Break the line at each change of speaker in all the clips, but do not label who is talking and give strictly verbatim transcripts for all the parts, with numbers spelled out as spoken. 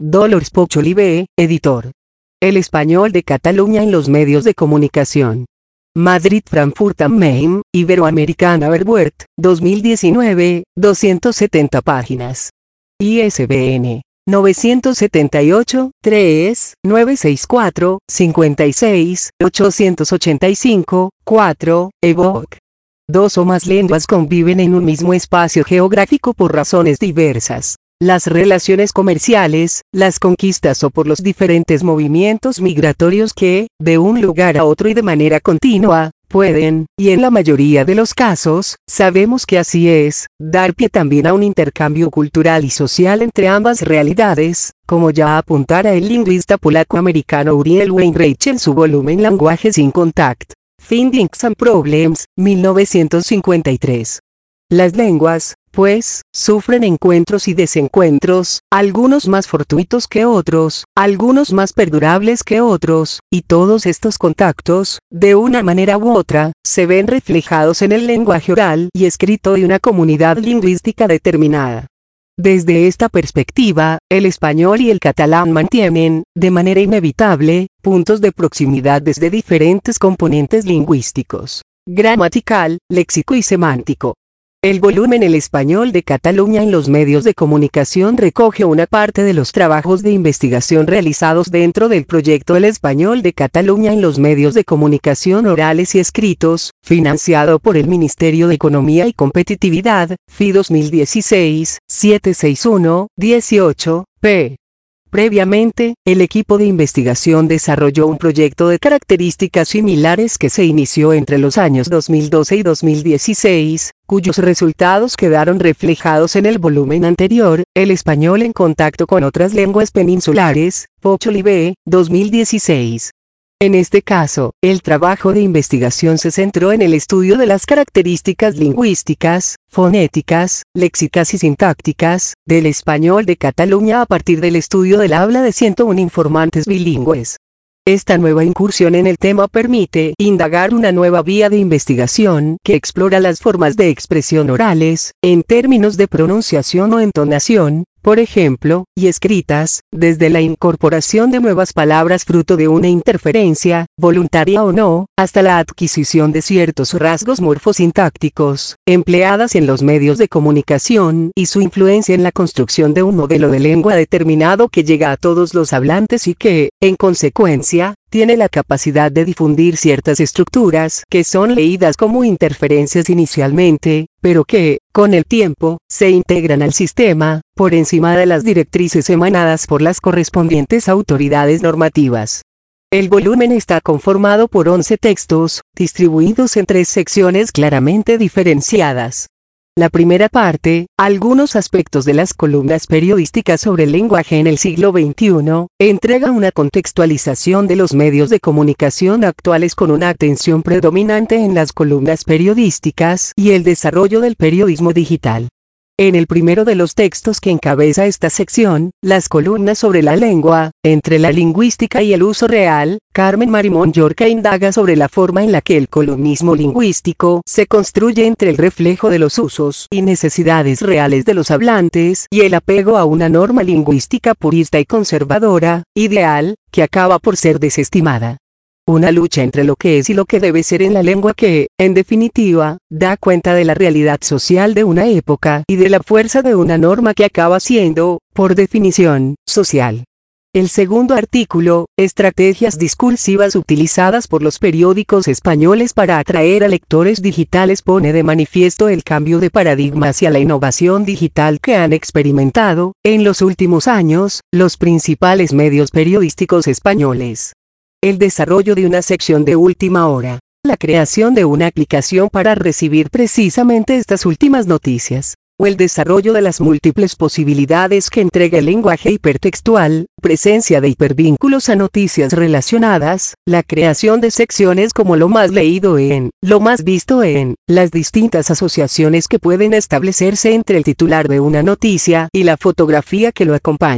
Dolors Pocholive, editor. El español de Cataluña en los medios de comunicación. Madrid, Frankfurt am Main, Iberoamericana Verwert, dos mil diecinueve, doscientas setenta páginas. I S B N novecientos setenta y ocho, tres, novecientos sesenta y cuatro, cincuenta y seis, ochocientos ochenta y cinco, cuatro, evoc. Dos o más lenguas conviven en un mismo espacio geográfico por razones diversas. Las relaciones comerciales, las conquistas o por los diferentes movimientos migratorios que, de un lugar a otro y de manera continua, pueden, y en la mayoría de los casos, sabemos que así es, dar pie también a un intercambio cultural y social entre ambas realidades, como ya apuntara el lingüista polaco-americano Uriel Weinreich en su volumen Languages in Contact, Findings and Problems, mil novecientos cincuenta y tres. Las lenguas, pues, sufren encuentros y desencuentros, algunos más fortuitos que otros, algunos más perdurables que otros, y todos estos contactos, de una manera u otra, se ven reflejados en el lenguaje oral y escrito de una comunidad lingüística determinada. Desde esta perspectiva, el español y el catalán mantienen, de manera inevitable, puntos de proximidad desde diferentes componentes lingüísticos, gramatical, léxico y semántico. El volumen El español de Cataluña en los medios de comunicación recoge una parte de los trabajos de investigación realizados dentro del proyecto El español de Cataluña en los medios de comunicación orales y escritos, financiado por el Ministerio de Economía y Competitividad, F I dos mil dieciséis, setecientos sesenta y uno, dieciocho, p. Previamente, el equipo de investigación desarrolló un proyecto de características similares que se inició entre los años dos mil doce y dos mil dieciséis, cuyos resultados quedaron reflejados en el volumen anterior, El español en contacto con otras lenguas peninsulares, Pocholive, dos mil dieciséis. En este caso, el trabajo de investigación se centró en el estudio de las características lingüísticas, fonéticas, léxicas y sintácticas, del español de Cataluña a partir del estudio del habla de ciento uno informantes bilingües. Esta nueva incursión en el tema permite indagar una nueva vía de investigación que explora las formas de expresión orales, en términos de pronunciación o entonación, por ejemplo, y escritas, desde la incorporación de nuevas palabras fruto de una interferencia, voluntaria o no, hasta la adquisición de ciertos rasgos morfosintácticos, empleadas en los medios de comunicación y su influencia en la construcción de un modelo de lengua determinado que llega a todos los hablantes y que, en consecuencia, tiene la capacidad de difundir ciertas estructuras que son leídas como interferencias inicialmente, pero que, con el tiempo, se integran al sistema, por encima de las directrices emanadas por las correspondientes autoridades normativas. El volumen está conformado por once textos, distribuidos en tres secciones claramente diferenciadas. La primera parte, algunos aspectos de las columnas periodísticas sobre el lenguaje en el siglo veintiuno, entrega una contextualización de los medios de comunicación actuales con una atención predominante en las columnas periodísticas y el desarrollo del periodismo digital. En el primero de los textos que encabeza esta sección, las columnas sobre la lengua, entre la lingüística y el uso real, Carmen Marimón Llorca indaga sobre la forma en la que el columnismo lingüístico se construye entre el reflejo de los usos y necesidades reales de los hablantes y el apego a una norma lingüística purista y conservadora, ideal, que acaba por ser desestimada. Una lucha entre lo que es y lo que debe ser en la lengua que, en definitiva, da cuenta de la realidad social de una época y de la fuerza de una norma que acaba siendo, por definición, social. El segundo artículo, estrategias discursivas utilizadas por los periódicos españoles para atraer a lectores digitales, pone de manifiesto el cambio de paradigma hacia la innovación digital que han experimentado, en los últimos años, los principales medios periodísticos españoles. El desarrollo de una sección de última hora. La creación de una aplicación para recibir precisamente estas últimas noticias. O el desarrollo de las múltiples posibilidades que entrega el lenguaje hipertextual, presencia de hipervínculos a noticias relacionadas, la creación de secciones como lo más leído en, lo más visto en, las distintas asociaciones que pueden establecerse entre el titular de una noticia y la fotografía que lo acompaña.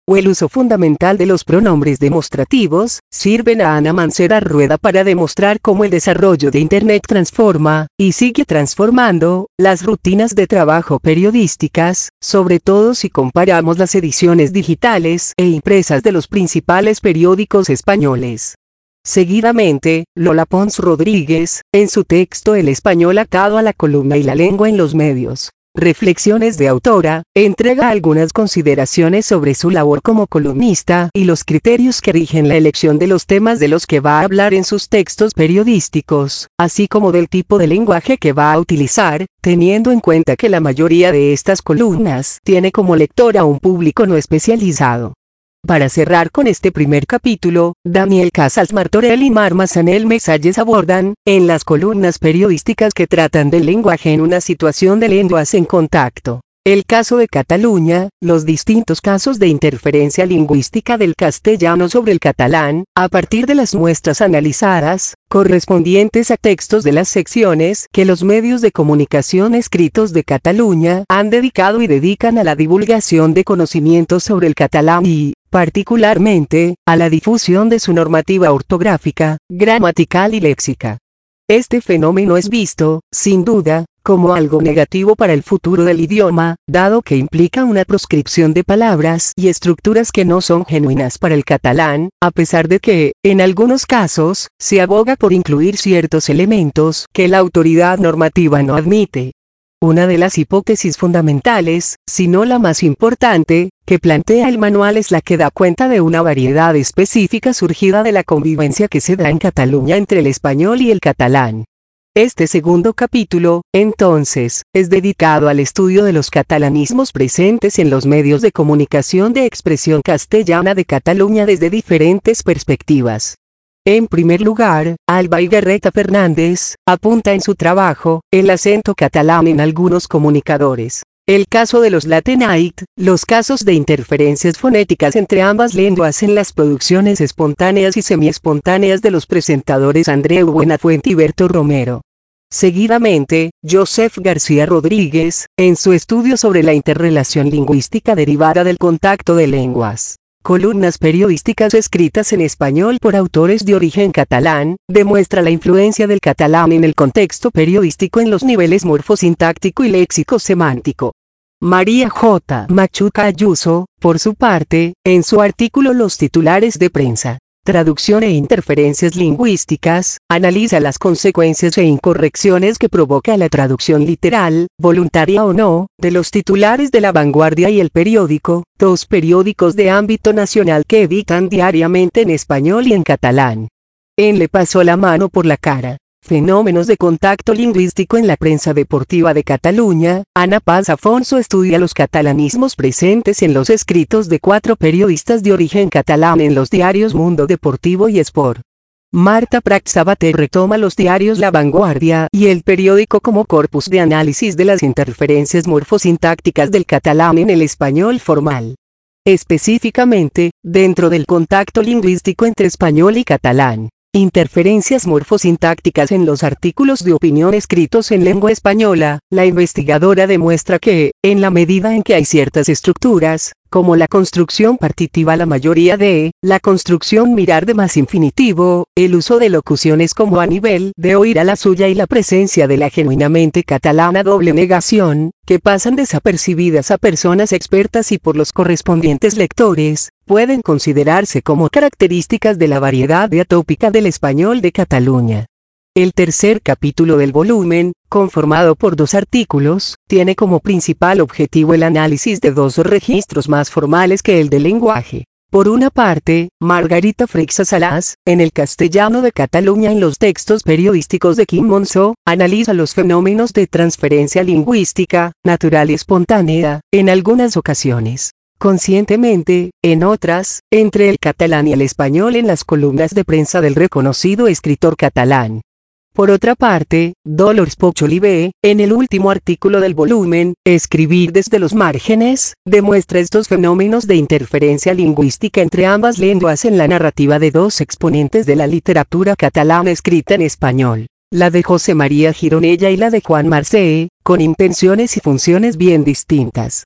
o el uso fundamental de los pronombres demostrativos, sirven a Ana Mancera Rueda para demostrar cómo el desarrollo de Internet transforma, y sigue transformando, las rutinas de trabajo periodísticas, sobre todo si comparamos las ediciones digitales e impresas de los principales periódicos españoles. Seguidamente, Lola Pons Rodríguez, en su texto El español atado a la columna y la lengua en los medios. Reflexiones de autora, entrega algunas consideraciones sobre su labor como columnista y los criterios que rigen la elección de los temas de los que va a hablar en sus textos periodísticos, así como del tipo de lenguaje que va a utilizar, teniendo en cuenta que la mayoría de estas columnas tiene como lector a un público no especializado. Para cerrar con este primer capítulo, Daniel Casals Martorell y Mar Massanel Mesalles abordan, en las columnas periodísticas que tratan del lenguaje en una situación de lenguas en contacto, el caso de Cataluña, los distintos casos de interferencia lingüística del castellano sobre el catalán, a partir de las muestras analizadas, correspondientes a textos de las secciones que los medios de comunicación escritos de Cataluña han dedicado y dedican a la divulgación de conocimientos sobre el catalán y, particularmente, a la difusión de su normativa ortográfica, gramatical y léxica. Este fenómeno es visto, sin duda, como algo negativo para el futuro del idioma, dado que implica una proscripción de palabras y estructuras que no son genuinas para el catalán, a pesar de que, en algunos casos, se aboga por incluir ciertos elementos que la autoridad normativa no admite. Una de las hipótesis fundamentales, si no la más importante, que plantea el manual es la que da cuenta de una variedad específica surgida de la convivencia que se da en Cataluña entre el español y el catalán. Este segundo capítulo, entonces, es dedicado al estudio de los catalanismos presentes en los medios de comunicación de expresión castellana de Cataluña desde diferentes perspectivas. En primer lugar, Alba Igarreta Fernández apunta en su trabajo el acento catalán en algunos comunicadores, el caso de los Latenite, los casos de interferencias fonéticas entre ambas lenguas en las producciones espontáneas y semiespontáneas de los presentadores Andreu Buenafuente y Berto Romero. Seguidamente, Joseph García Rodríguez, en su estudio sobre la interrelación lingüística derivada del contacto de lenguas. Columnas periodísticas escritas en español por autores de origen catalán, demuestra la influencia del catalán en el contexto periodístico en los niveles morfosintáctico y léxico-semántico. María J. Machuca Ayuso, por su parte, en su artículo Los titulares de prensa, traducción e interferencias lingüísticas, analiza las consecuencias e incorrecciones que provoca la traducción literal, voluntaria o no, de los titulares de La Vanguardia y El Periódico, dos periódicos de ámbito nacional que editan diariamente en español y en catalán. En Le pasó la mano por la cara. Fenómenos de contacto lingüístico en la prensa deportiva de Cataluña, Ana Paz Afonso estudia los catalanismos presentes en los escritos de cuatro periodistas de origen catalán en los diarios Mundo Deportivo y Sport. Marta Prat Sabater retoma los diarios La Vanguardia y El Periódico como corpus de análisis de las interferencias morfosintácticas del catalán en el español formal. Específicamente, dentro del contacto lingüístico entre español y catalán. Interferencias morfosintácticas en los artículos de opinión escritos en lengua española, la investigadora demuestra que, en la medida en que hay ciertas estructuras, como la construcción partitiva la mayoría de, la construcción mirar de más infinitivo, el uso de locuciones como a nivel de oír a la suya y la presencia de la genuinamente catalana doble negación, que pasan desapercibidas a personas expertas y por los correspondientes lectores, pueden considerarse como características de la variedad diatópica del español de Cataluña. El tercer capítulo del volumen, conformado por dos artículos, tiene como principal objetivo el análisis de dos registros más formales que el del lenguaje. Por una parte, Margarita Freixa Salas, en el castellano de Cataluña en los textos periodísticos de Quim Monzó, analiza los fenómenos de transferencia lingüística, natural y espontánea, en algunas ocasiones. Conscientemente, en otras, entre el catalán y el español en las columnas de prensa del reconocido escritor catalán. Por otra parte, Dolors Poch-Olivé, en el último artículo del volumen, Escribir desde los márgenes, demuestra estos fenómenos de interferencia lingüística entre ambas lenguas en la narrativa de dos exponentes de la literatura catalana escrita en español, la de José María Gironella y la de Juan Marcé, con intenciones y funciones bien distintas.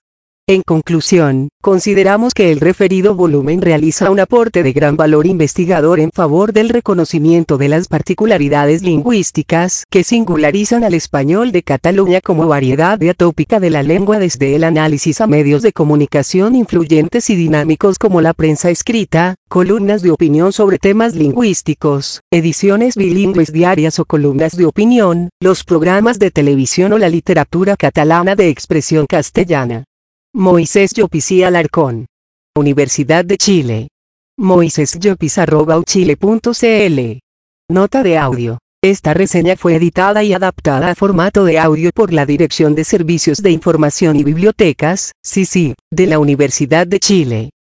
En conclusión, consideramos que el referido volumen realiza un aporte de gran valor investigador en favor del reconocimiento de las particularidades lingüísticas que singularizan al español de Cataluña como variedad atópica de la lengua, desde el análisis a medios de comunicación influyentes y dinámicos como la prensa escrita, columnas de opinión sobre temas lingüísticos, ediciones bilingües diarias o columnas de opinión, los programas de televisión o la literatura catalana de expresión castellana. Moisés Llopis y Alarcón. Universidad de Chile. moisés llopis arroba u chile punto c l. Nota de audio. Esta reseña fue editada y adaptada a formato de audio por la Dirección de Servicios de Información y Bibliotecas, C I C I, de la Universidad de Chile.